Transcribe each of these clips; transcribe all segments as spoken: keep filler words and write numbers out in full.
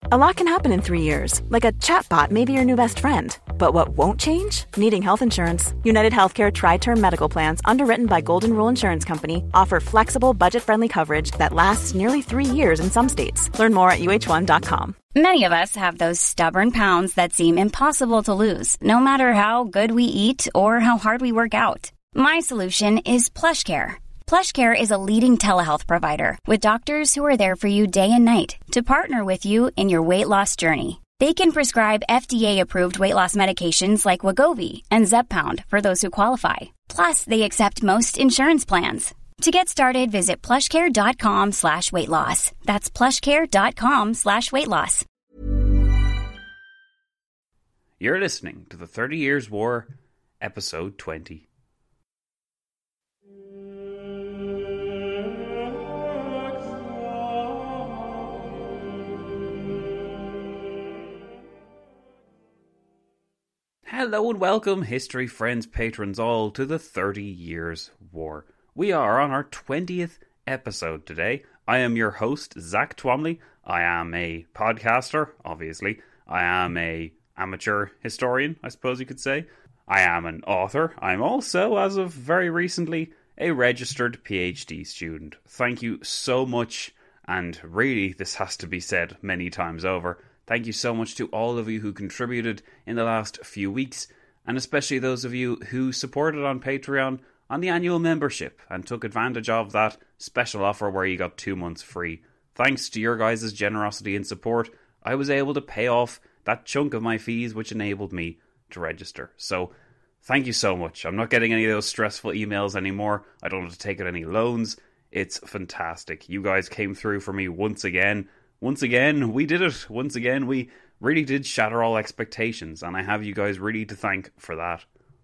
A lot can happen in three years, like a chatbot may be your new best friend. But what won't change? Needing health insurance. United Healthcare Tri-Term Medical Plans, underwritten by Golden Rule Insurance Company, offer flexible, budget-friendly coverage that lasts nearly three years in some states. Learn more at U H one dot com. Many of us have those stubborn pounds that seem impossible to lose, no matter how good we eat or how hard we work out. My solution is PlushCare. PlushCare is a leading telehealth provider with doctors who are there for you day and night to partner with you in your weight loss journey. They can prescribe F D A-approved weight loss medications like Wegovy and Zepbound for those who qualify. Plus, they accept most insurance plans. To get started, visit plushcare.com slash weight loss. That's plushcare.com slash weight loss. You're listening to the Thirty Years' War, episode twenty. Hello and welcome, history friends, patrons all, to the Thirty Years' War. We are on our twentieth episode today. I am your host, Zach Twomley. I am a podcaster, obviously. I am a amateur historian, I suppose you could say. I am an author. I'm also, as of very recently, a registered PhD student. Thank you so much, and really, this has to be said many times over. Thank you so much to all of you who contributed in the last few weeks, and especially those of you who supported on Patreon on the annual membership and took advantage of that special offer where you got two months free. Thanks to your guys' generosity and support, I was able to pay off that chunk of my fees which enabled me to register. So, thank you so much. I'm not getting any of those stressful emails anymore. I don't have to take out any loans. It's fantastic. You guys came through for me once again. Once again, we did it. Once again, we really did shatter all expectations, and I have you guys really to thank for that.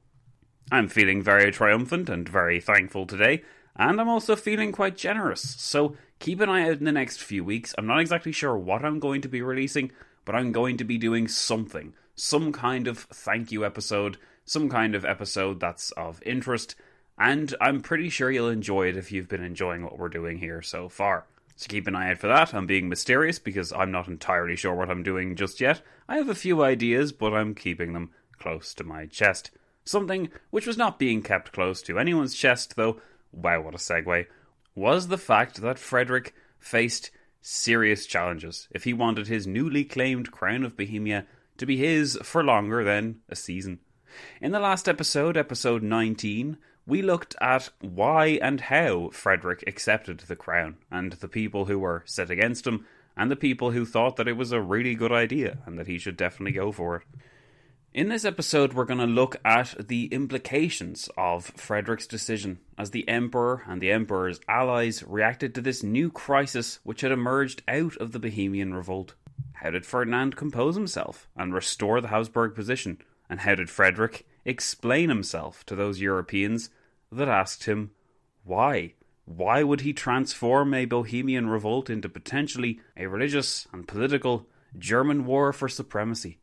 I'm feeling very triumphant and very thankful today, and I'm also feeling quite generous, so keep an eye out in the next few weeks. I'm not exactly sure what I'm going to be releasing, but I'm going to be doing something. Some kind of thank you episode, some kind of episode that's of interest, and I'm pretty sure you'll enjoy it if you've been enjoying what we're doing here so far. So keep an eye out for that. I'm being mysterious because I'm not entirely sure what I'm doing just yet. I have a few ideas, but I'm keeping them close to my chest. Something which was not being kept close to anyone's chest, though, wow, what a segue, was the fact that Frederick faced serious challenges if he wanted his newly claimed crown of Bohemia to be his for longer than a season. In the last episode, episode nineteen, we looked at why and how Frederick accepted the crown, and the people who were set against him, and the people who thought that it was a really good idea, and that he should definitely go for it. In this episode, we're going to look at the implications of Frederick's decision, as the Emperor and the Emperor's allies reacted to this new crisis which had emerged out of the Bohemian Revolt. How did Ferdinand compose himself and restore the Habsburg position? And how did Frederick explain himself to those Europeans that asked him why? Why would he transform a Bohemian revolt into potentially a religious and political German war for supremacy?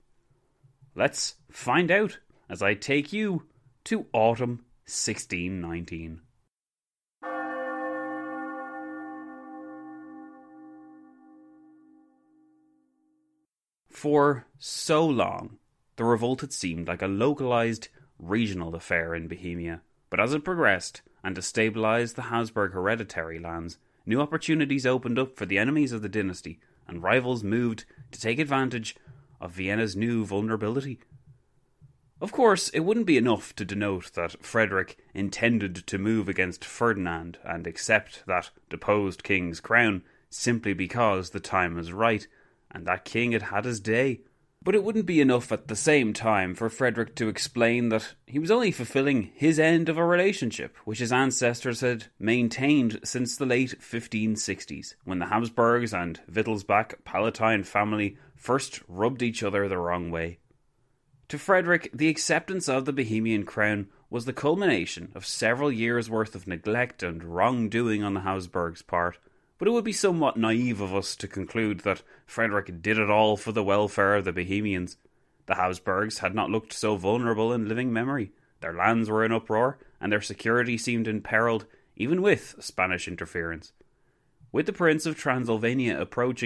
Let's find out as I take you to autumn sixteen nineteen. For so long, the revolt had seemed like a localized, regional affair in Bohemia, but as it progressed and destabilized the Habsburg hereditary lands, new opportunities opened up for the enemies of the dynasty, and rivals moved to take advantage of Vienna's new vulnerability. Of course, it wouldn't be enough to denote that Frederick intended to move against Ferdinand and accept that deposed king's crown simply because the time was right, and that king had had his day. But it wouldn't be enough at the same time for Frederick to explain that he was only fulfilling his end of a relationship which his ancestors had maintained since the late fifteen sixties, when the Habsburgs and Wittelsbach Palatine family first rubbed each other the wrong way. To Frederick, the acceptance of the Bohemian crown was the culmination of several years' worth of neglect and wrongdoing on the Habsburgs' part. But it would be somewhat naive of us to conclude that Frederick did it all for the welfare of the Bohemians. The Habsburgs had not looked so vulnerable in living memory. Their lands were in uproar, and their security seemed imperilled, even with Spanish interference. With the Prince of Transylvania approaching,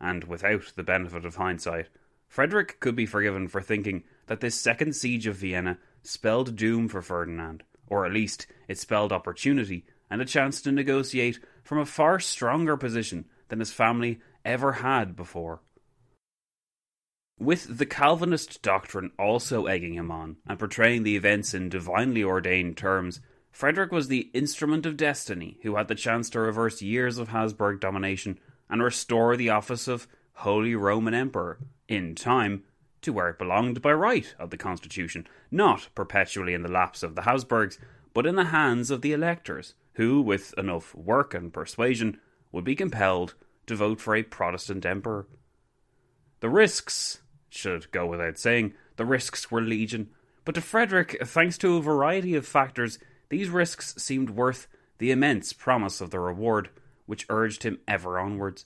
and without the benefit of hindsight, Frederick could be forgiven for thinking that this second siege of Vienna spelled doom for Ferdinand, or at least it spelled opportunity and a chance to negotiate from a far stronger position than his family ever had before. With the Calvinist doctrine also egging him on and portraying the events in divinely ordained terms, Frederick was the instrument of destiny who had the chance to reverse years of Habsburg domination and restore the office of Holy Roman Emperor, in time, to where it belonged by right of the constitution, not perpetually in the laps of the Habsburgs, but in the hands of the electors, who, with enough work and persuasion, would be compelled to vote for a Protestant emperor. The risks, should go without saying, the risks were legion, but to Frederick, thanks to a variety of factors, these risks seemed worth the immense promise of the reward, which urged him ever onwards.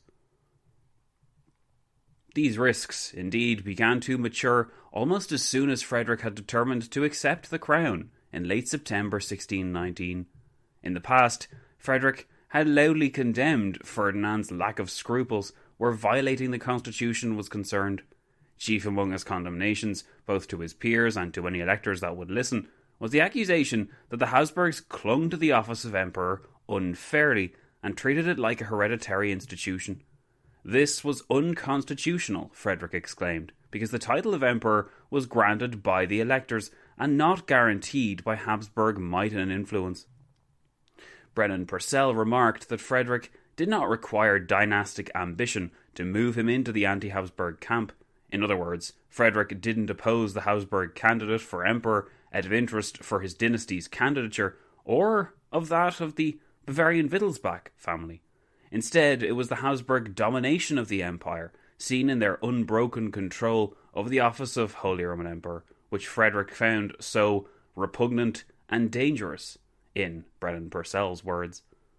These risks, indeed, began to mature almost as soon as Frederick had determined to accept the crown in late September sixteen nineteen. In the past, Frederick had loudly condemned Ferdinand's lack of scruples where violating the constitution was concerned. Chief among his condemnations, both to his peers and to any electors that would listen, was the accusation that the Habsburgs clung to the office of emperor unfairly and treated it like a hereditary institution. This was unconstitutional, Frederick exclaimed, because the title of emperor was granted by the electors and not guaranteed by Habsburg might and influence. Brennan Purcell remarked that Frederick did not require dynastic ambition to move him into the anti-Habsburg camp. In other words, Frederick didn't oppose the Habsburg candidate for emperor out of interest for his dynasty's candidature or of that of the Bavarian Wittelsbach family. Instead, it was the Habsburg domination of the empire, seen in their unbroken control over the office of Holy Roman Emperor, which Frederick found so repugnant and dangerous, in Brennan Purcell's words.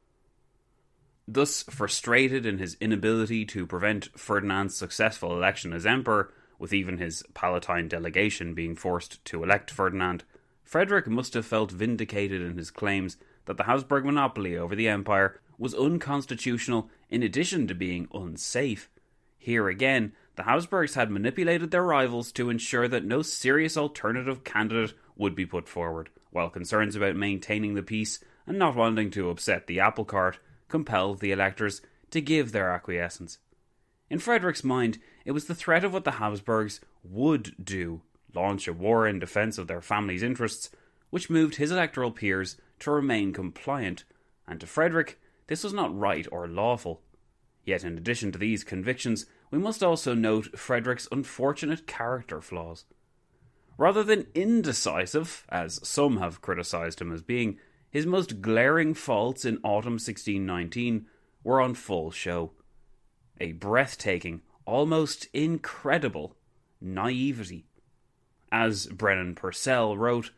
Thus frustrated in his inability to prevent Ferdinand's successful election as emperor, with even his Palatine delegation being forced to elect Ferdinand, Frederick must have felt vindicated in his claims that the Habsburg monopoly over the empire was unconstitutional in addition to being unsafe. Here again, the Habsburgs had manipulated their rivals to ensure that no serious alternative candidate would be put forward, while concerns about maintaining the peace and not wanting to upset the apple cart compelled the electors to give their acquiescence. In Frederick's mind, it was the threat of what the Habsburgs would do, launch a war in defence of their family's interests, which moved his electoral peers to remain compliant, and to Frederick, this was not right or lawful. Yet in addition to these convictions, we must also note Frederick's unfortunate character flaws. Rather than indecisive, as some have criticised him as being, his most glaring faults in autumn sixteen nineteen were on full show. A breathtaking, almost incredible naivety. As Brennan Purcell wrote,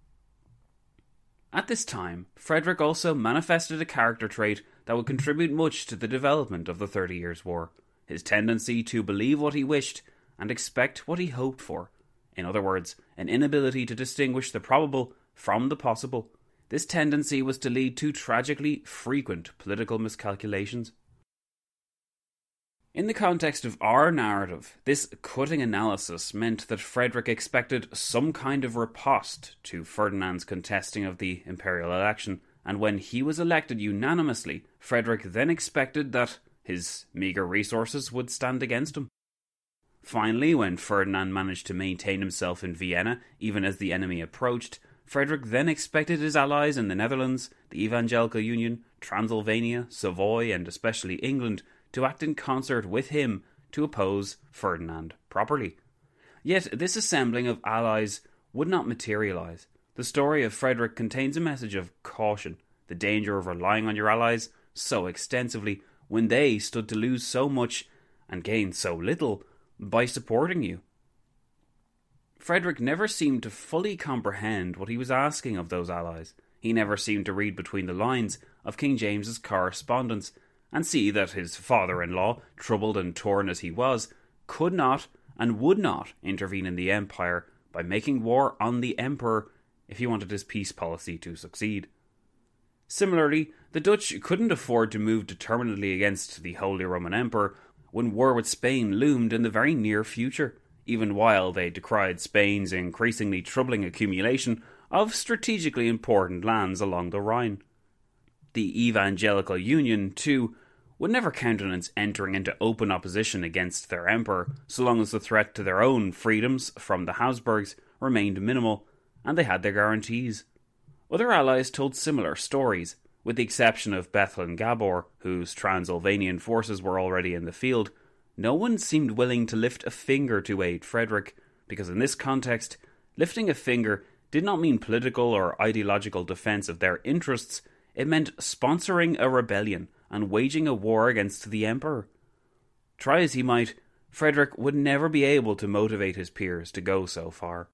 at this time, Frederick also manifested a character trait that would contribute much to the development of the Thirty Years' War, his tendency to believe what he wished and expect what he hoped for. In other words, an inability to distinguish the probable from the possible. This tendency was to lead to tragically frequent political miscalculations. In the context of our narrative, this cutting analysis meant that Frederick expected some kind of riposte to Ferdinand's contesting of the imperial election, and when he was elected unanimously, Frederick then expected that his meagre resources would stand against him. Finally, when Ferdinand managed to maintain himself in Vienna, even as the enemy approached, Frederick then expected his allies in the Netherlands, the Evangelical Union, Transylvania, Savoy, and especially England to act in concert with him to oppose Ferdinand properly. Yet this assembling of allies would not materialise. The story of Frederick contains a message of caution, the danger of relying on your allies so extensively when they stood to lose so much and gain so little by supporting you. Frederick never seemed to fully comprehend what he was asking of those allies. He never seemed to read between the lines of King James's correspondence and see that his father-in-law, troubled and torn as he was, could not and would not intervene in the empire by making war on the emperor if he wanted his peace policy to succeed. Similarly, the Dutch couldn't afford to move determinedly against the Holy Roman Emperor when war with Spain loomed in the very near future, even while they decried Spain's increasingly troubling accumulation of strategically important lands along the Rhine. The Evangelical Union, too, would never countenance entering into open opposition against their emperor, so long as the threat to their own freedoms from the Habsburgs remained minimal, and they had their guarantees. Other allies told similar stories, with the exception of Bethlen Gabor, whose Transylvanian forces were already in the field. No one seemed willing to lift a finger to aid Frederick, because in this context, lifting a finger did not mean political or ideological defence of their interests. It meant sponsoring a rebellion and waging a war against the emperor. Try as he might, Frederick would never be able to motivate his peers to go so far.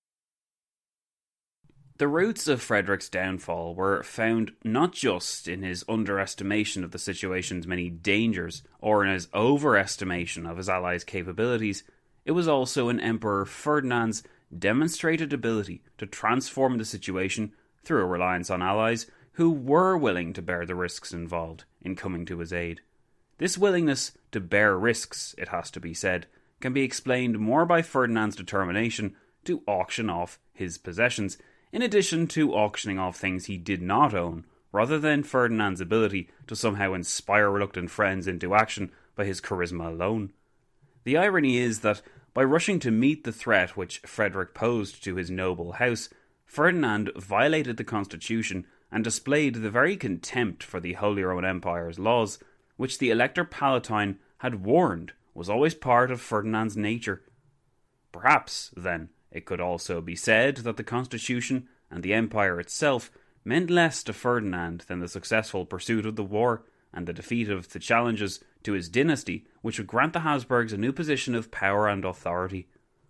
The roots of Frederick's downfall were found not just in his underestimation of the situation's many dangers, or in his overestimation of his allies' capabilities. It was also in Emperor Ferdinand's demonstrated ability to transform the situation through a reliance on allies who were willing to bear the risks involved in coming to his aid. This willingness to bear risks, it has to be said, can be explained more by Ferdinand's determination to auction off his possessions, in addition to auctioning off things he did not own, rather than Ferdinand's ability to somehow inspire reluctant friends into action by his charisma alone. The irony is that by rushing to meet the threat which Frederick posed to his noble house, Ferdinand violated the constitution and displayed the very contempt for the Holy Roman Empire's laws, which the Elector Palatine had warned was always part of Ferdinand's nature. Perhaps, then, it could also be said that the constitution and the empire itself meant less to Ferdinand than the successful pursuit of the war and the defeat of the challenges to his dynasty, which would grant the Habsburgs a new position of power and authority.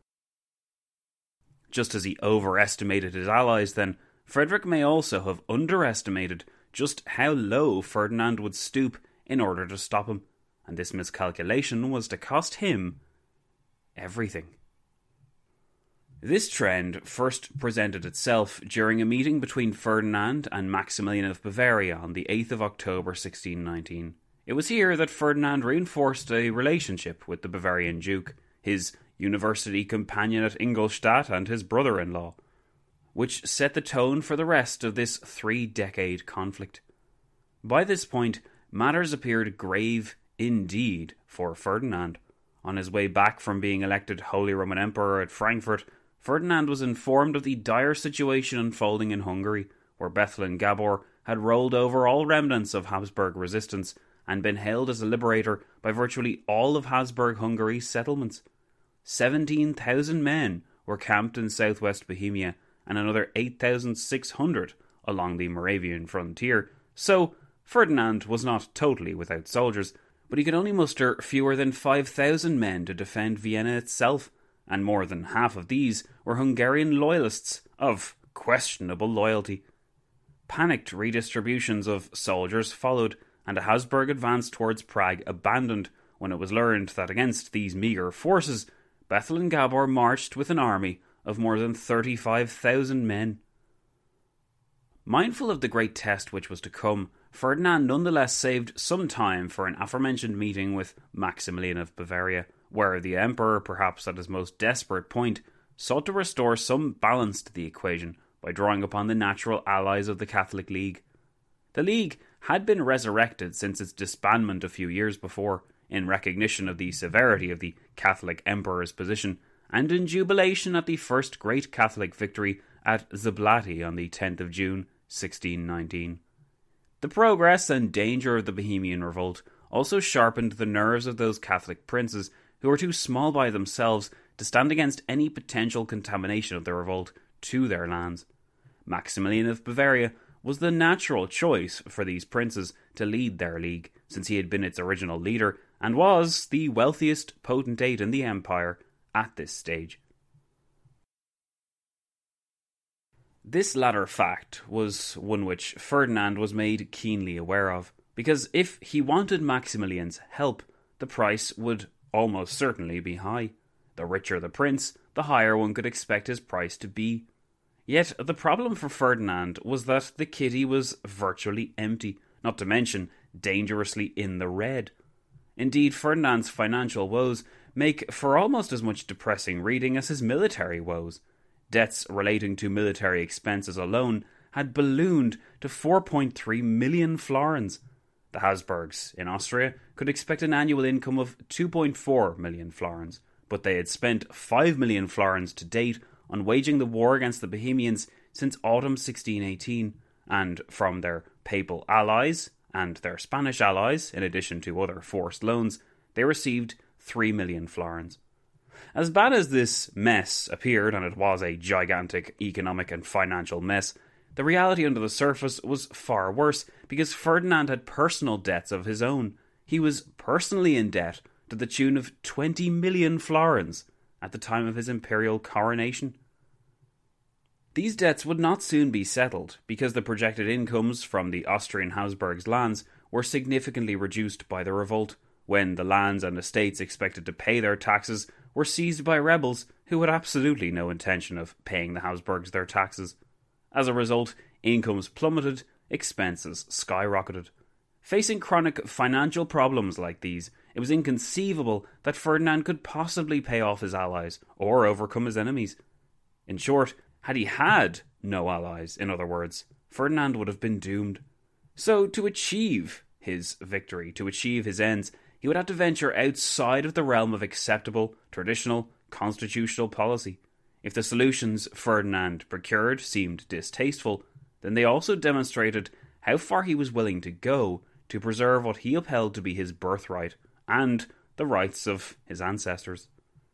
Just as he overestimated his allies, then, Frederick may also have underestimated just how low Ferdinand would stoop in order to stop him, and this miscalculation was to cost him everything. This trend first presented itself during a meeting between Ferdinand and Maximilian of Bavaria on the eighth of October sixteen nineteen. It was here that Ferdinand reinforced a relationship with the Bavarian Duke, his university companion at Ingolstadt and his brother-in-law, which set the tone for the rest of this three-decade conflict. By this point, matters appeared grave indeed for Ferdinand. On his way back from being elected Holy Roman Emperor at Frankfurt, Ferdinand was informed of the dire situation unfolding in Hungary, where Bethlen Gabor had rolled over all remnants of Habsburg resistance and been hailed as a liberator by virtually all of Habsburg Hungary's settlements. Seventeen thousand men were camped in southwest Bohemia, and another eight thousand six hundred along the Moravian frontier, so Ferdinand was not totally without soldiers, but he could only muster fewer than five thousand men to defend Vienna itself, and more than half of these were Hungarian loyalists of questionable loyalty. Panicked redistributions of soldiers followed, and a Habsburg advance towards Prague abandoned when it was learned that against these meagre forces, Bethlen Gabor marched with an army of more than thirty-five thousand men. Mindful of the great test which was to come, Ferdinand nonetheless saved some time for an aforementioned meeting with Maximilian of Bavaria, where the emperor, perhaps at his most desperate point, sought to restore some balance to the equation by drawing upon the natural allies of the Catholic League. The League had been resurrected since its disbandment a few years before, in recognition of the severity of the Catholic emperor's position, and in jubilation at the first great Catholic victory at Zablati on the tenth of June, sixteen nineteen. The progress and danger of the Bohemian revolt also sharpened the nerves of those Catholic princes who were too small by themselves to stand against any potential contamination of the revolt to their lands. Maximilian of Bavaria was the natural choice for these princes to lead their league, since he had been its original leader and was the wealthiest potentate in the empire at this stage. This latter fact was one which Ferdinand was made keenly aware of, because if he wanted Maximilian's help, the price would almost certainly be high. The richer the prince, the higher one could expect his price to be. Yet the problem for Ferdinand was that the kitty was virtually empty, not to mention dangerously in the red. Indeed, Ferdinand's financial woes make for almost as much depressing reading as his military woes. Debts relating to military expenses alone had ballooned to four point three million florins. The Habsburgs in Austria could expect an annual income of two point four million florins, but they had spent five million florins to date on waging the war against the Bohemians since autumn sixteen eighteen, and from their papal allies and their Spanish allies, in addition to other forced loans, they received three million florins. As bad as this mess appeared, and it was a gigantic economic and financial mess, the reality under the surface was far worse, because Ferdinand had personal debts of his own. He was personally in debt to the tune of twenty million florins at the time of his imperial coronation. These debts would not soon be settled, because the projected incomes from the Austrian Habsburgs' lands were significantly reduced by the revolt, when the lands and estates expected to pay their taxes were seized by rebels who had absolutely no intention of paying the Habsburgs their taxes. As a result, incomes plummeted, expenses skyrocketed. Facing chronic financial problems like these, it was inconceivable that Ferdinand could possibly pay off his allies or overcome his enemies. In short, had he had no allies, in other words, Ferdinand would have been doomed. So, to achieve his victory, to achieve his ends, he would have to venture outside of the realm of acceptable, traditional, constitutional policy. If the solutions Ferdinand procured seemed distasteful, then they also demonstrated how far he was willing to go to preserve what he upheld to be his birthright and the rights of his ancestors.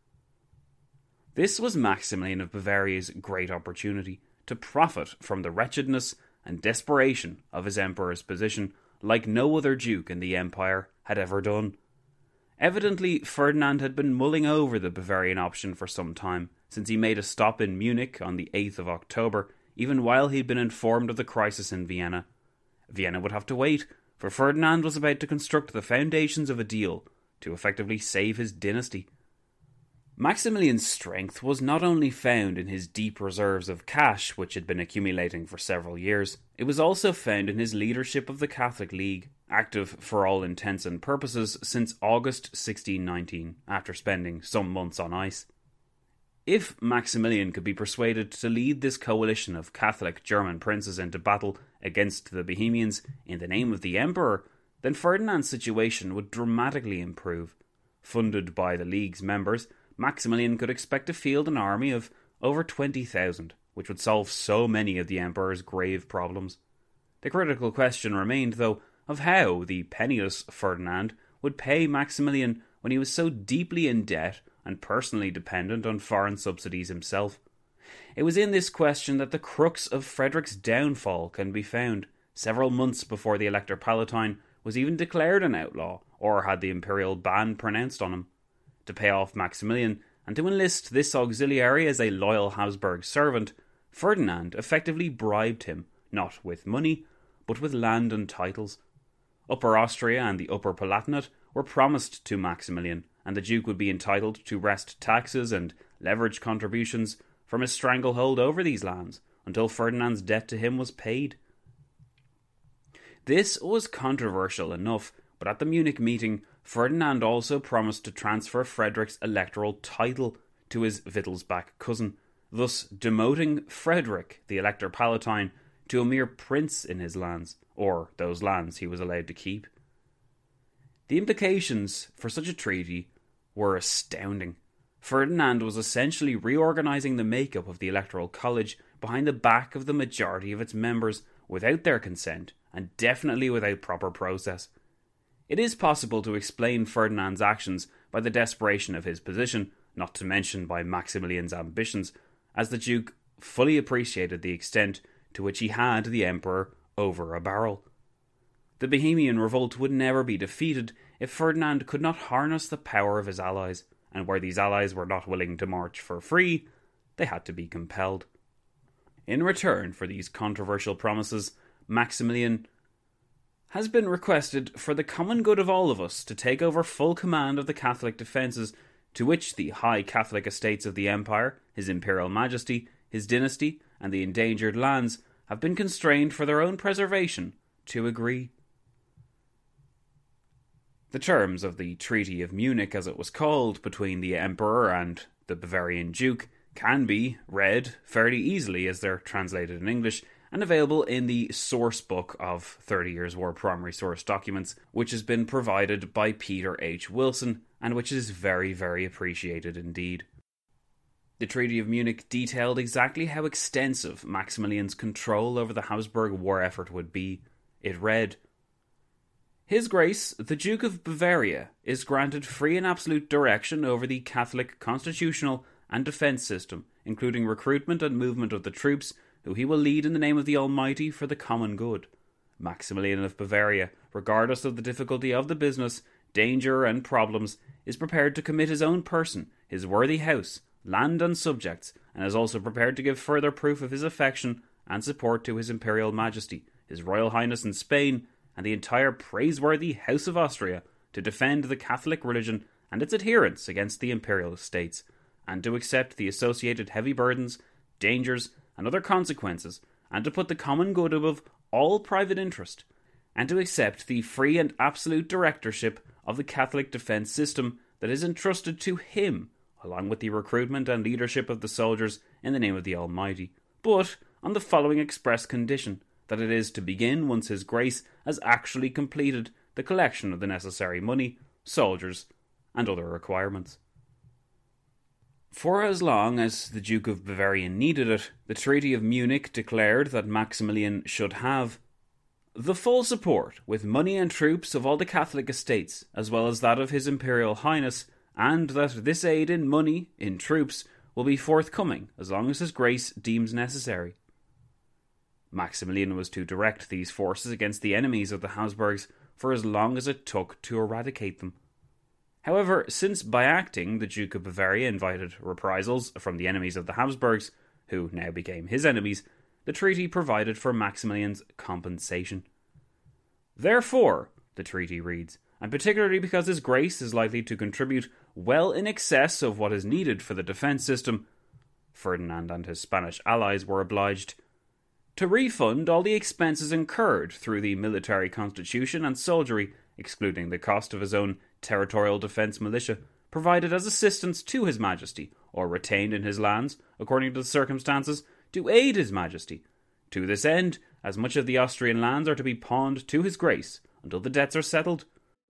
This was Maximilian of Bavaria's great opportunity to profit from the wretchedness and desperation of his emperor's position like no other duke in the empire had ever done. Evidently, Ferdinand had been mulling over the Bavarian option for some time, since he made a stop in Munich on the eighth of October, even while he'd been informed of the crisis in Vienna. Vienna would have to wait, for Ferdinand was about to construct the foundations of a deal to effectively save his dynasty. Maximilian's strength was not only found in his deep reserves of cash, which had been accumulating for several years, it was also found in his leadership of the Catholic League, active for all intents and purposes since August sixteen nineteen, after spending some months on ice. If Maximilian could be persuaded to lead this coalition of Catholic German princes into battle against the Bohemians in the name of the Emperor, then Ferdinand's situation would dramatically improve. Funded by the League's members, Maximilian could expect to field an army of over twenty thousand, which would solve so many of the Emperor's grave problems. The critical question remained, though, of how the penniless Ferdinand would pay Maximilian when he was so deeply in debt and personally dependent on foreign subsidies himself. It was in this question that the crux of Frederick's downfall can be found, several months before the Elector Palatine was even declared an outlaw, or had the imperial ban pronounced on him. To pay off Maximilian, and to enlist this auxiliary as a loyal Habsburg servant, Ferdinand effectively bribed him, not with money, but with land and titles. Upper Austria and the Upper Palatinate were promised to Maximilian, and the Duke would be entitled to wrest taxes and leverage contributions from his stranglehold over these lands, until Ferdinand's debt to him was paid. This was controversial enough, but at the Munich meeting, Ferdinand also promised to transfer Frederick's electoral title to his Wittelsbach cousin, thus demoting Frederick, the Elector Palatine, to a mere prince in his lands, or those lands he was allowed to keep. The implications for such a treaty were astounding. Ferdinand was essentially reorganising the makeup of the Electoral College behind the back of the majority of its members without their consent, and definitely without proper process. It is possible to explain Ferdinand's actions by the desperation of his position, not to mention by Maximilian's ambitions, as the Duke fully appreciated the extent to which he had the Emperor over a barrel. The Bohemian revolt would never be defeated if Ferdinand could not harness the power of his allies, and where these allies were not willing to march for free, they had to be compelled. In return for these controversial promises, Maximilian has been requested for the common good of all of us to take over full command of the Catholic defences to which the high Catholic estates of the Empire, His Imperial Majesty, his dynasty, and the endangered lands have been constrained for their own preservation to agree. The terms of the Treaty of Munich, as it was called, between the Emperor and the Bavarian Duke can be read fairly easily as they're translated in English and available in the source book of Thirty Years' War primary source documents, which has been provided by Peter H. Wilson and which is very, very appreciated indeed. The Treaty of Munich detailed exactly how extensive Maximilian's control over the Habsburg war effort would be. It read, "His Grace, the Duke of Bavaria, is granted free and absolute direction over the Catholic constitutional and defence system, including recruitment and movement of the troops, who he will lead in the name of the Almighty for the common good. Maximilian of Bavaria, regardless of the difficulty of the business, danger and problems, is prepared to commit his own person, his worthy house, land and subjects, and is also prepared to give further proof of his affection and support to his Imperial Majesty, his Royal Highness in Spain, and the entire praiseworthy House of Austria, to defend the Catholic religion and its adherents against the Imperial States, and to accept the associated heavy burdens, dangers, and other consequences, and to put the common good above all private interest, and to accept the free and absolute directorship of the Catholic defence system that is entrusted to him, along with the recruitment and leadership of the soldiers in the name of the Almighty, but on the following express condition, that it is to begin once His Grace has actually completed the collection of the necessary money, soldiers, and other requirements." For as long as the Duke of Bavaria needed it, the Treaty of Munich declared that Maximilian should have the full support, with money and troops, of all the Catholic estates, as well as that of His Imperial Highness, and that this aid in money, in troops, will be forthcoming as long as His Grace deems necessary. Maximilian was to direct these forces against the enemies of the Habsburgs for as long as it took to eradicate them. However, since by acting the Duke of Bavaria invited reprisals from the enemies of the Habsburgs, who now became his enemies, the treaty provided for Maximilian's compensation. Therefore, the treaty reads, and particularly because His Grace is likely to contribute well in excess of what is needed for the defence system, Ferdinand and his Spanish allies were obliged to refund all the expenses incurred through the military constitution and soldiery, excluding the cost of his own territorial defence militia, provided as assistance to His Majesty, or retained in his lands, according to the circumstances, to aid His Majesty. To this end, as much of the Austrian lands are to be pawned to His Grace, until the debts are settled.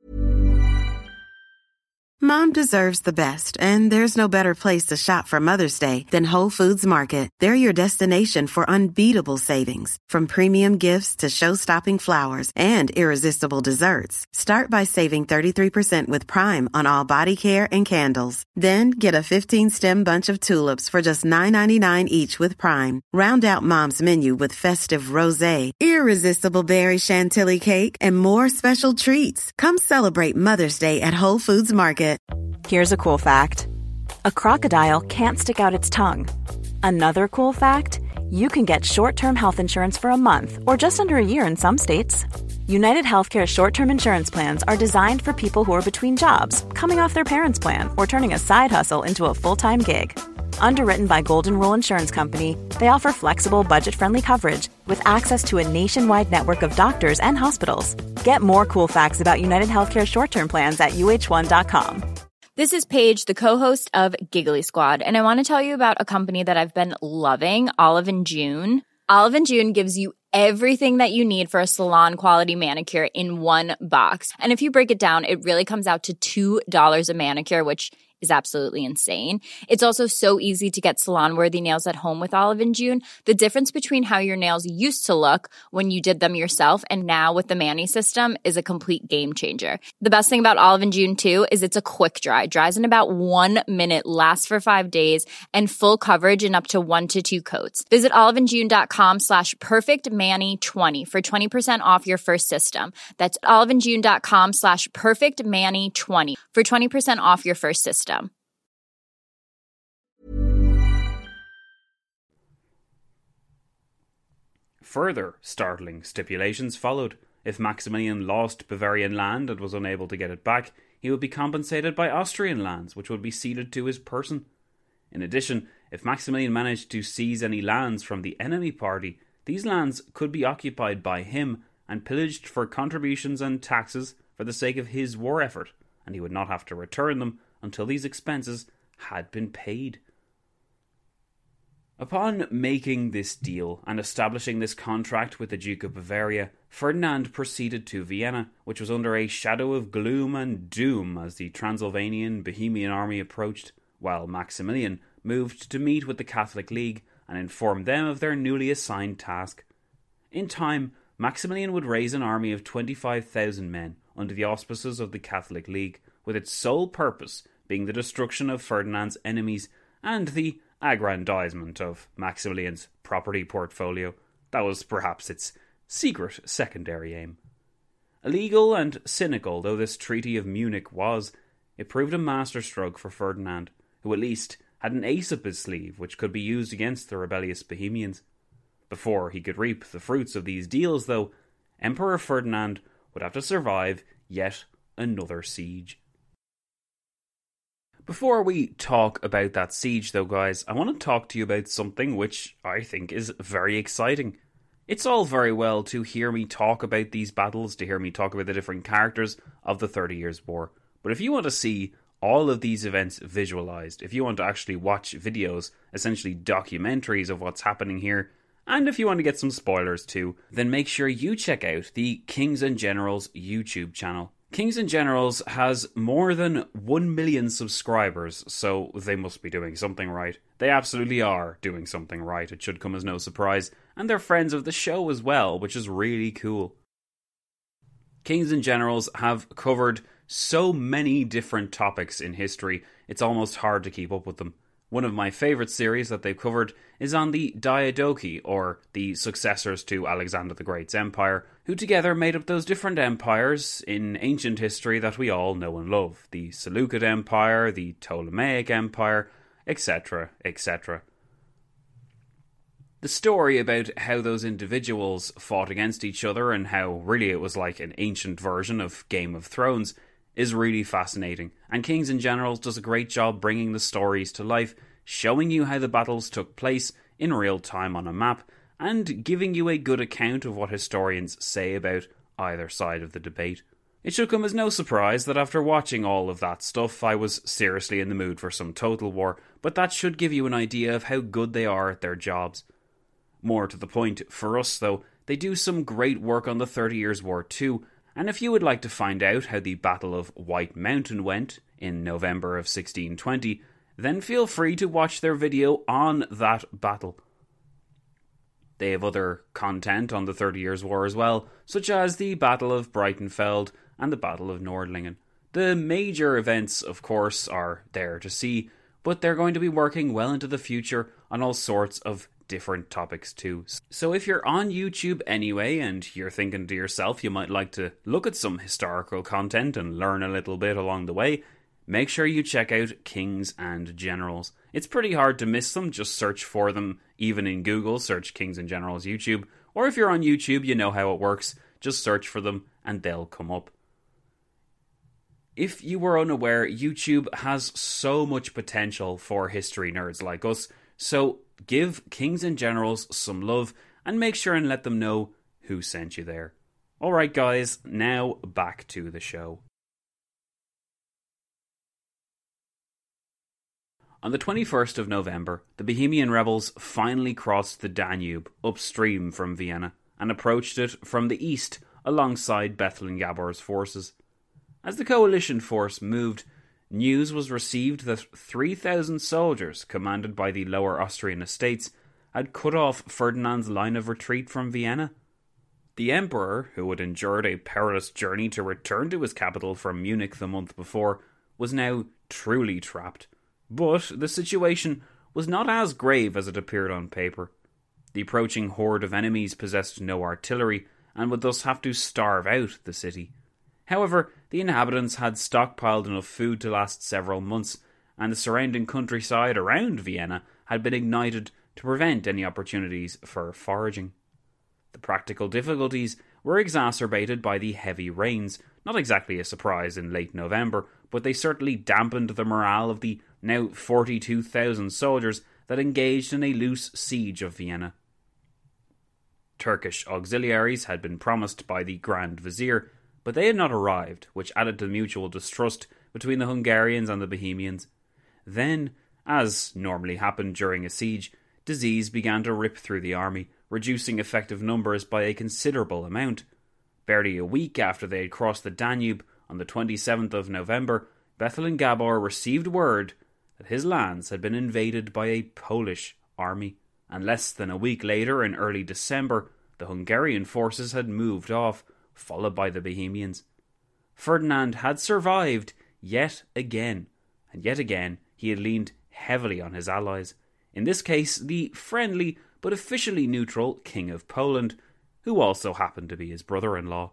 Mom deserves the best, and there's no better place to shop for Mother's Day than Whole Foods Market. They're your destination for unbeatable savings, from premium gifts to show-stopping flowers and irresistible desserts. Start by saving thirty-three percent with Prime on all body care and candles. Then get a fifteen-stem bunch of tulips for just nine ninety-nine each with Prime. Round out Mom's menu with festive rosé, irresistible berry chantilly cake, and more special treats. Come celebrate Mother's Day at Whole Foods Market. Here's a cool fact. A crocodile can't stick out its tongue. Another cool fact, you can get short-term health insurance for a month or just under a year in some states. United Healthcare short-term insurance plans are designed for people who are between jobs, coming off their parents' plan, or turning a side hustle into a full-time gig. Underwritten by Golden Rule Insurance Company, they offer flexible, budget-friendly coverage with access to a nationwide network of doctors and hospitals. Get more cool facts about United Healthcare short-term plans at U H one dot com. This is Paige, the co-host of Giggly Squad, and I want to tell you about a company that I've been loving, Olive and June. Olive and June gives you everything that you need for a salon-quality manicure in one box. And if you break it down, it really comes out to two dollars a manicure, which is absolutely insane. It's also so easy to get salon-worthy nails at home with Olive and June. The difference between how your nails used to look when you did them yourself and now with the Mani system is a complete game changer. The best thing about Olive and June, too, is it's a quick dry. Dries in about one minute, lasts for five days, and full coverage in up to one to two coats. Visit oliveandjune.com slash perfectmani20 for twenty percent off your first system. That's oliveandjune.com slash perfectmani20 for twenty percent off your first system. Further startling stipulations followed. If Maximilian lost Bavarian land and was unable to get it back, he would be compensated by Austrian lands, which would be ceded to his person. In addition, if Maximilian managed to seize any lands from the enemy party, these lands could be occupied by him and pillaged for contributions and taxes for the sake of his war effort, and he would not have to return them until these expenses had been paid. Upon making this deal and establishing this contract with the Duke of Bavaria, Ferdinand proceeded to Vienna, which was under a shadow of gloom and doom as the Transylvanian Bohemian army approached, while Maximilian moved to meet with the Catholic League and inform them of their newly assigned task. In time, Maximilian would raise an army of twenty-five thousand men under the auspices of the Catholic League, with its sole purpose being the destruction of Ferdinand's enemies and the aggrandizement of Maximilian's property portfolio. That was perhaps its secret secondary aim. Illegal and cynical though this Treaty of Munich was, it proved a masterstroke for Ferdinand, who at least had an ace up his sleeve which could be used against the rebellious Bohemians. Before he could reap the fruits of these deals, though, Emperor Ferdinand would have to survive yet another siege. Before we talk about that siege, though, guys, I want to talk to you about something which I think is very exciting. It's all very well to hear me talk about these battles, to hear me talk about the different characters of the Thirty Years' War, but if you want to see all of these events visualized, if you want to actually watch videos, essentially documentaries of what's happening here, and if you want to get some spoilers too, then make sure you check out the Kings and Generals YouTube channel. Kings and Generals has more than one million subscribers, so they must be doing something right. They absolutely are doing something right, it should come as no surprise, and they're friends of the show as well, which is really cool. Kings and Generals have covered so many different topics in history, it's almost hard to keep up with them. One of my favourite series that they've covered is on the Diadochi, or the successors to Alexander the Great's empire, who together made up those different empires in ancient history that we all know and love. The Seleucid Empire, the Ptolemaic Empire, et cetera, et cetera. The story about how those individuals fought against each other and how really it was like an ancient version of Game of Thrones is really fascinating, and Kings and Generals does a great job bringing the stories to life, showing you how the battles took place in real time on a map, and giving you a good account of what historians say about either side of the debate. It should come as no surprise that after watching all of that stuff, I was seriously in the mood for some Total War, but that should give you an idea of how good they are at their jobs. More to the point, for us though, they do some great work on the Thirty Years' War too, and if you would like to find out how the Battle of White Mountain went in November of sixteen twenty, then feel free to watch their video on that battle. They have other content on the Thirty Years' War as well, such as the Battle of Breitenfeld and the Battle of Nordlingen. The major events, of course, are there to see, but they're going to be working well into the future on all sorts of different topics too. So if you're on YouTube anyway and you're thinking to yourself you might like to look at some historical content and learn a little bit along the way, make sure you check out Kings and Generals. It's pretty hard to miss them, just search for them even in Google, search Kings and Generals YouTube, or if you're on YouTube you know how it works, just search for them and they'll come up. If you were unaware, YouTube has so much potential for history nerds like us, so give Kings and Generals some love and make sure and let them know who sent you there. Alright guys, now back to the show. On the twenty-first of November, the Bohemian rebels finally crossed the Danube upstream from Vienna and approached it from the east alongside Bethlen Gabor's forces. As the coalition force moved, news was received that three thousand soldiers, commanded by the Lower Austrian estates, had cut off Ferdinand's line of retreat from Vienna. The emperor, who had endured a perilous journey to return to his capital from Munich the month before, was now truly trapped. But the situation was not as grave as it appeared on paper. The approaching horde of enemies possessed no artillery and would thus have to starve out the city. However, the inhabitants had stockpiled enough food to last several months, and the surrounding countryside around Vienna had been ignited to prevent any opportunities for foraging. The practical difficulties were exacerbated by the heavy rains, not exactly a surprise in late November, but they certainly dampened the morale of the now forty-two thousand soldiers that engaged in a loose siege of Vienna. Turkish auxiliaries had been promised by the Grand Vizier, but but they had not arrived, which added to the mutual distrust between the Hungarians and the Bohemians. Then, as normally happened during a siege, disease began to rip through the army, reducing effective numbers by a considerable amount. Barely a week after they had crossed the Danube, on the twenty-seventh of November, Bethlen Gabor received word that his lands had been invaded by a Polish army, and less than a week later, in early December, the Hungarian forces had moved off, followed by the Bohemians. Ferdinand had survived yet again, and yet again he had leaned heavily on his allies, in this case the friendly but officially neutral King of Poland, who also happened to be his brother-in-law.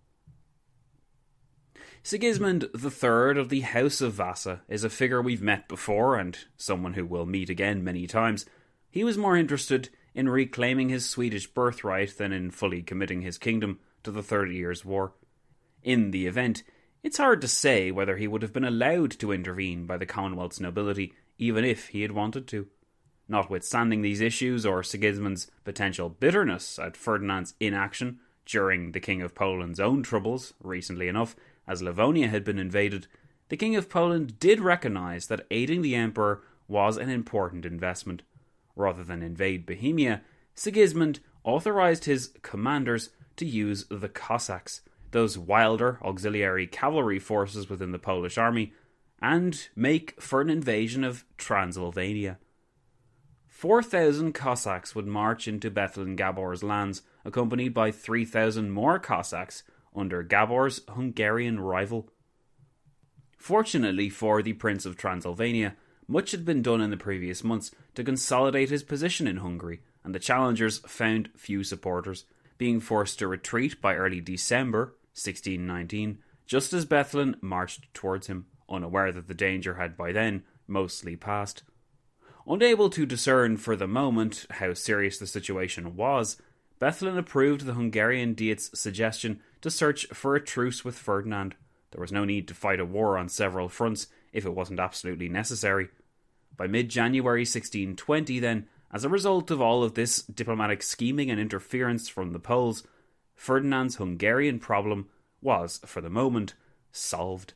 Sigismund the Third of the House of Vasa is a figure we've met before and someone who will meet again many times. He was more interested in reclaiming his Swedish birthright than in fully committing his kingdom to the Thirty Years' War. In the event, it's hard to say whether he would have been allowed to intervene by the Commonwealth's nobility, even if he had wanted to. Notwithstanding these issues, or Sigismund's potential bitterness at Ferdinand's inaction during the King of Poland's own troubles, recently enough, as Livonia had been invaded, the King of Poland did recognise that aiding the Emperor was an important investment. Rather than invade Bohemia, Sigismund authorised his commanders to use the Cossacks, those wilder auxiliary cavalry forces within the Polish army, and make for an invasion of Transylvania. Four thousand Cossacks would march into Bethlen Gabor's lands, accompanied by three thousand more Cossacks under Gabor's Hungarian rival. Fortunately for the Prince of Transylvania, much had been done in the previous months to consolidate his position in Hungary, and the challengers found few supporters, being forced to retreat by early December sixteen nineteen, just as Bethlen marched towards him, unaware that the danger had by then mostly passed. Unable to discern for the moment how serious the situation was, Bethlen approved the Hungarian Diet's suggestion to search for a truce with Ferdinand. There was no need to fight a war on several fronts if it wasn't absolutely necessary. By mid-January sixteen twenty, then, as a result of all of this diplomatic scheming and interference from the Poles, Ferdinand's Hungarian problem was, for the moment, solved.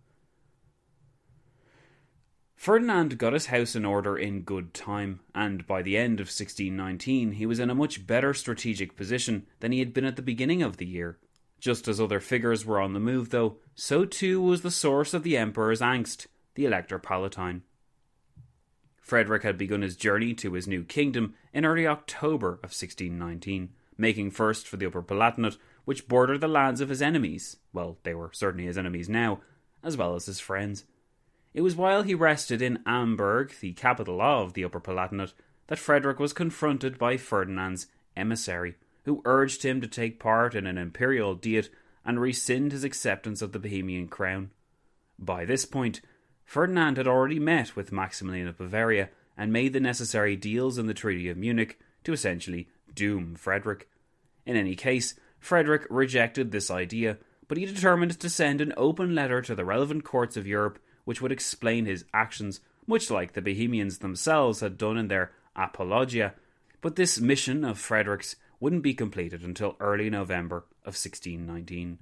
Ferdinand got his house in order in good time, and by the end of sixteen nineteen he was in a much better strategic position than he had been at the beginning of the year. Just as other figures were on the move, though, so too was the source of the Emperor's angst, the Elector Palatine. Frederick had begun his journey to his new kingdom in early October of sixteen nineteen, making first for the Upper Palatinate, which bordered the lands of his enemies, well, they were certainly his enemies now, as well as his friends. It was while he rested in Amberg, the capital of the Upper Palatinate, that Frederick was confronted by Ferdinand's emissary, who urged him to take part in an imperial diet and rescind his acceptance of the Bohemian crown. By this point, Ferdinand had already met with Maximilian of Bavaria and made the necessary deals in the Treaty of Munich to essentially doom Frederick. In any case, Frederick rejected this idea, but he determined to send an open letter to the relevant courts of Europe which would explain his actions, much like the Bohemians themselves had done in their Apologia, but this mission of Frederick's wouldn't be completed until early November of sixteen nineteen.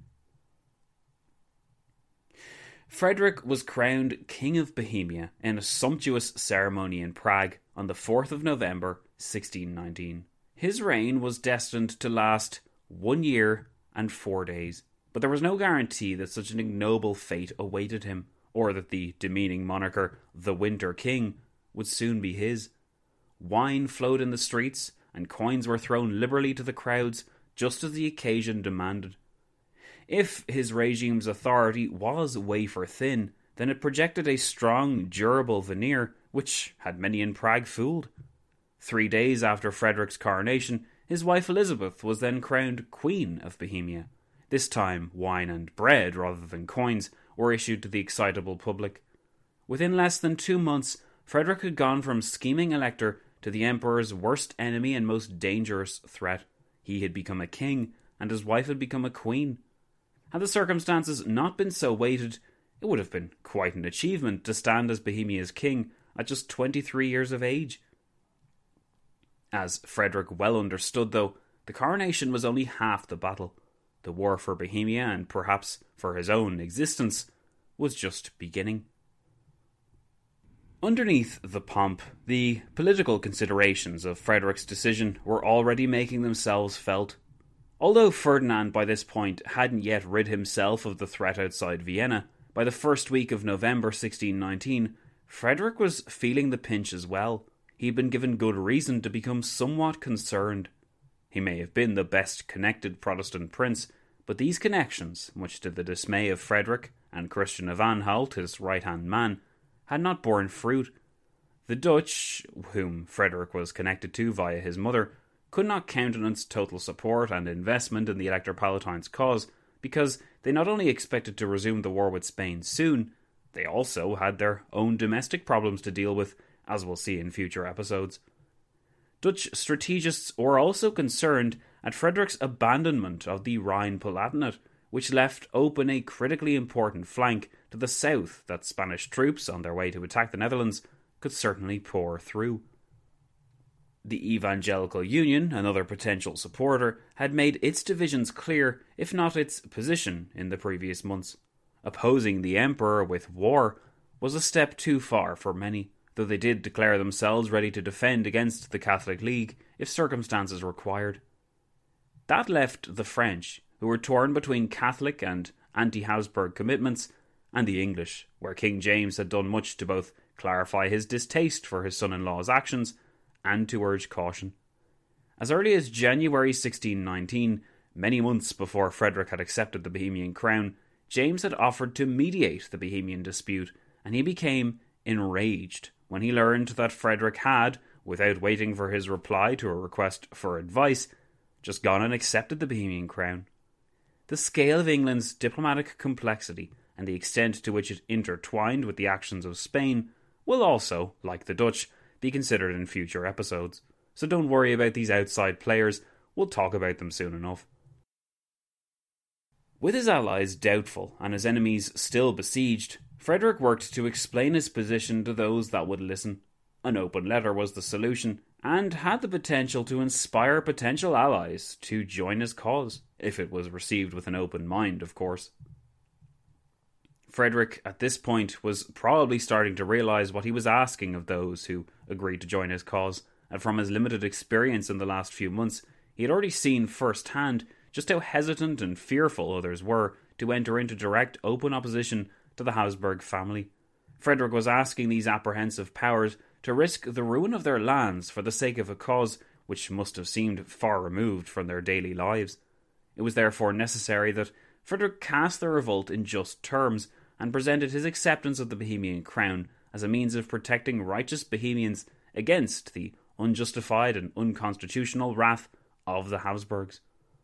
Frederick was crowned King of Bohemia in a sumptuous ceremony in Prague on the fourth of November sixteen nineteen. His reign was destined to last one year and four days, but there was no guarantee that such an ignoble fate awaited him, or that the demeaning moniker, the Winter King, would soon be his. Wine flowed in the streets, and coins were thrown liberally to the crowds, just as the occasion demanded. If his regime's authority was wafer-thin, then it projected a strong, durable veneer, which had many in Prague fooled. Three days after Frederick's coronation, his wife Elizabeth was then crowned Queen of Bohemia. This time, wine and bread, rather than coins, were issued to the excitable public. Within less than two months, Frederick had gone from scheming elector to the Emperor's worst enemy and most dangerous threat. He had become a king, and his wife had become a queen. Had the circumstances not been so weighted, it would have been quite an achievement to stand as Bohemia's king at just twenty-three years of age. As Frederick well understood, though, the coronation was only half the battle. the war for Bohemia, and perhaps for his own existence, was just beginning. Underneath the pomp, the political considerations of Frederick's decision were already making themselves felt. Although Ferdinand by this point hadn't yet rid himself of the threat outside Vienna, by the first week of November sixteen nineteen, Frederick was feeling the pinch as well. He had been given good reason to become somewhat concerned. He may have been the best connected Protestant prince, but these connections, much to the dismay of Frederick and Christian of Anhalt, his right-hand man, had not borne fruit. The Dutch, whom Frederick was connected to via his mother, could not countenance total support and investment in the Elector Palatine's cause, because they not only expected to resume the war with Spain soon, they also had their own domestic problems to deal with, as we'll see in future episodes. Dutch strategists were also concerned at Frederick's abandonment of the Rhine-Palatinate, which left open a critically important flank to the south that Spanish troops, on their way to attack the Netherlands, could certainly pour through. The Evangelical Union, another potential supporter, had made its divisions clear, if not its position, in the previous months. Opposing the Emperor with war was a step too far for many, though they did declare themselves ready to defend against the Catholic League if circumstances required. That left the French, who were torn between Catholic and anti-Habsburg commitments, and the English, where King James had done much to both clarify his distaste for his son-in-law's actions and to urge caution. As early as January sixteen nineteen, many months before Frederick had accepted the Bohemian crown, James had offered to mediate the Bohemian dispute, and he became enraged when he learned that Frederick had, without waiting for his reply to a request for advice, just gone and accepted the Bohemian crown. The scale of England's diplomatic complexity and the extent to which it intertwined with the actions of Spain will also, like the Dutch, be considered in future episodes. So don't worry about these outside players, we'll talk about them soon enough. With his allies doubtful and his enemies still besieged, Frederick worked to explain his position to those that would listen. An open letter was the solution, and had the potential to inspire potential allies to join his cause, if it was received with an open mind, of course. Frederick, at this point, was probably starting to realise what he was asking of those who agreed to join his cause, and from his limited experience in the last few months, he had already seen firsthand just how hesitant and fearful others were to enter into direct, open opposition to the Habsburg family. Frederick was asking these apprehensive powers to risk the ruin of their lands for the sake of a cause which must have seemed far removed from their daily lives. It was therefore necessary that Frederick cast the revolt in just terms and presented his acceptance of the Bohemian crown as a means of protecting righteous Bohemians against the unjustified and unconstitutional wrath of the Habsburgs.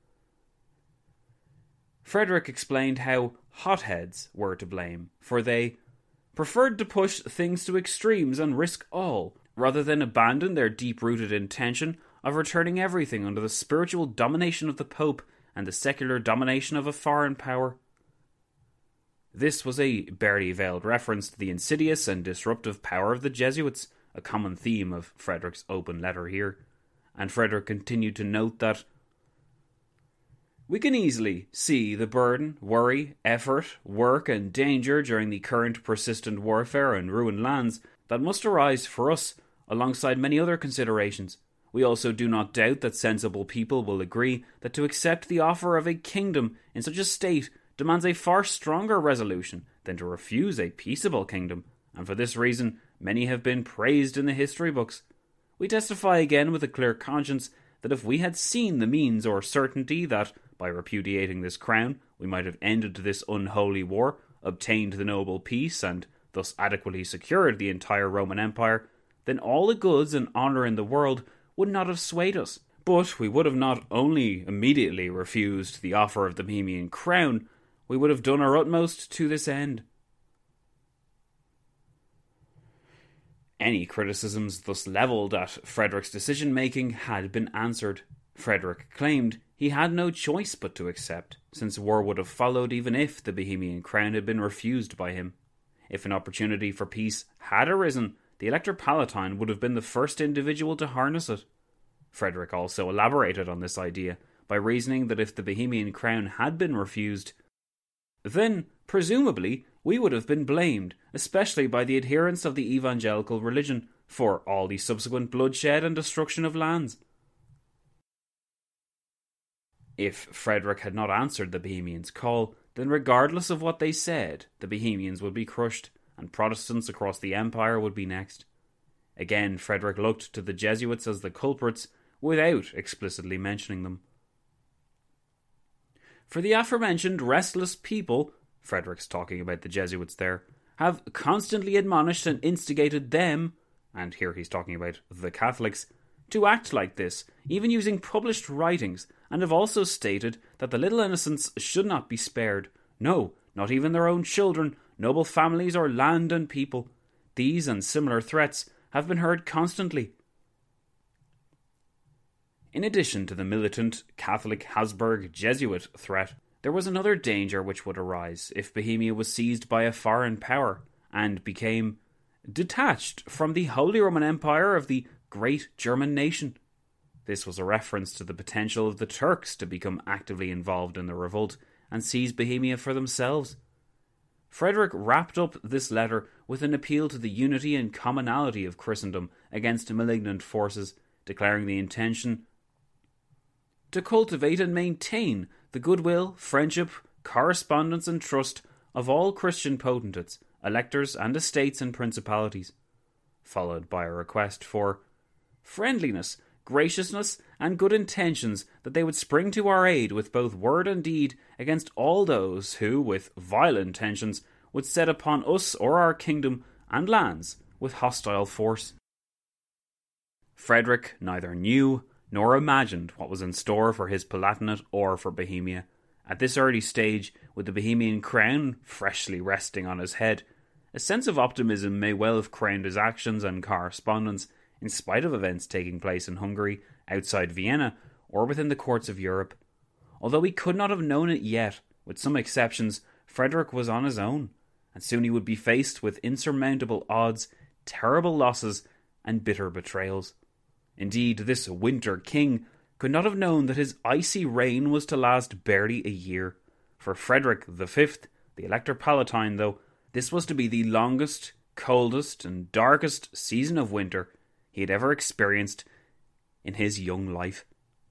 Frederick explained how hotheads were to blame, for they preferred to push things to extremes and risk all, rather than abandon their deep-rooted intention of returning everything under the spiritual domination of the Pope and the secular domination of a foreign power. This was a barely veiled reference to the insidious and disruptive power of the Jesuits, a common theme of Frederick's open letter here, and Frederick continued to note that we can easily see the burden, worry, effort, work and danger during the current persistent warfare in ruined lands that must arise for us alongside many other considerations. We also do not doubt that sensible people will agree that to accept the offer of a kingdom in such a state demands a far stronger resolution than to refuse a peaceable kingdom, and for this reason many have been praised in the history books. We testify again with a clear conscience that if we had seen the means or certainty that, by repudiating this crown, we might have ended this unholy war, obtained the noble peace, and thus adequately secured the entire Roman Empire, then all the goods and honour in the world would not have swayed us. But we would have not only immediately refused the offer of the Bohemian crown, we would have done our utmost to this end. Any criticisms thus levelled at Frederick's decision-making had been answered. Frederick claimed he had no choice but to accept, since war would have followed even if the Bohemian crown had been refused by him. If an opportunity for peace had arisen, the Elector Palatine would have been the first individual to harness it. Frederick also elaborated on this idea, by reasoning that if the Bohemian crown had been refused, then, presumably, we would have been blamed, especially by the adherents of the evangelical religion, for all the subsequent bloodshed and destruction of lands. If Frederick had not answered the Bohemians' call, then regardless of what they said, the Bohemians would be crushed, and Protestants across the empire would be next. Again, Frederick looked to the Jesuits as the culprits, without explicitly mentioning them. For the aforementioned restless people, Frederick's talking about the Jesuits there, have constantly admonished and instigated them, and here he's talking about the Catholics, to act like this, even using published writings, and have also stated that the little innocents should not be spared. No, not even their own children, noble families or land and people. These and similar threats have been heard constantly. In addition to the militant Catholic Habsburg Jesuit threat, there was another danger which would arise if Bohemia was seized by a foreign power and became detached from the Holy Roman Empire of the great German nation. This was a reference to the potential of the Turks to become actively involved in the revolt and seize Bohemia for themselves. Frederick wrapped up this letter with an appeal to the unity and commonality of Christendom against malignant forces, declaring the intention to cultivate and maintain the goodwill, friendship, correspondence and trust of all Christian potentates, electors and estates and principalities, followed by a request for friendliness, graciousness and good intentions, that they would spring to our aid with both word and deed against all those who, with vile intentions, would set upon us or our kingdom and lands with hostile force. Frederick neither knew nor imagined what was in store for his Palatinate or for Bohemia. At this early stage, with the Bohemian crown freshly resting on his head, a sense of optimism may well have crowned his actions and correspondence, in spite of events taking place in Hungary, outside Vienna, or within the courts of Europe. Although he could not have known it yet, with some exceptions, Frederick was on his own, and soon he would be faced with insurmountable odds, terrible losses, and bitter betrayals. Indeed, this winter king could not have known that his icy reign was to last barely a year. For Frederick the Fifth, the Elector Palatine, though, this was to be the longest, coldest, and darkest season of winter he had ever experienced in his young life.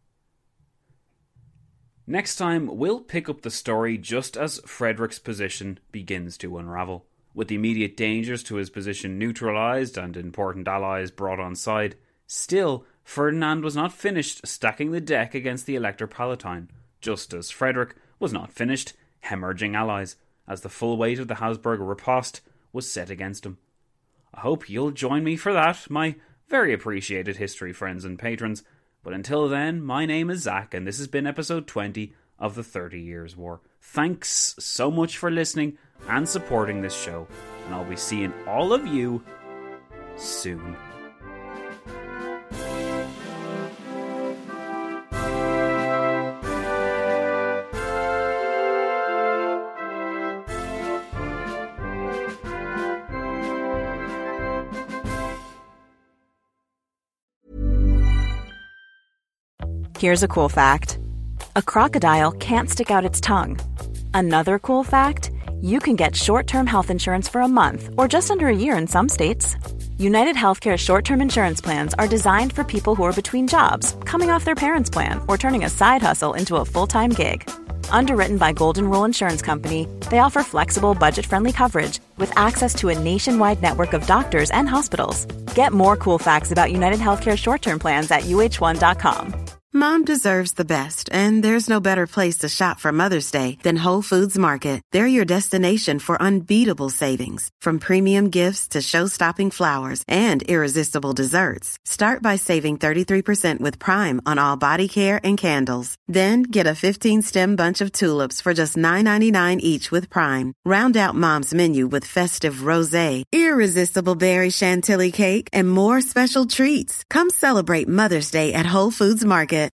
Next time, we'll pick up the story just as Frederick's position begins to unravel. With the immediate dangers to his position neutralised and important allies brought on side, still, Ferdinand was not finished stacking the deck against the Elector Palatine, just as Frederick was not finished hemorrhaging allies, as the full weight of the Habsburg riposte was set against him. I hope you'll join me for that, my very appreciated history friends and patrons. But until then, my name is Zach, and this has been episode twenty of the Thirty Years' War. Thanks so much for listening and supporting this show, and I'll be seeing all of you soon. Here's a cool fact. A crocodile can't stick out its tongue. Another cool fact, you can get short-term health insurance for a month or just under a year in some states. United Healthcare short-term insurance plans are designed for people who are between jobs, coming off their parents' plan, or turning a side hustle into a full-time gig. Underwritten by Golden Rule Insurance Company, they offer flexible, budget-friendly coverage with access to a nationwide network of doctors and hospitals. Get more cool facts about United Healthcare short-term plans at U H one dot com. Mom deserves the best, and there's no better place to shop for Mother's Day than Whole Foods Market. They're your destination for unbeatable savings, from premium gifts to show-stopping flowers and irresistible desserts. Start by saving thirty-three percent with Prime on all body care and candles. Then get a fifteen-stem bunch of tulips for just nine ninety-nine each with Prime. Round out Mom's menu with festive rosé, irresistible berry chantilly cake, and more special treats. Come celebrate Mother's Day at Whole Foods Market.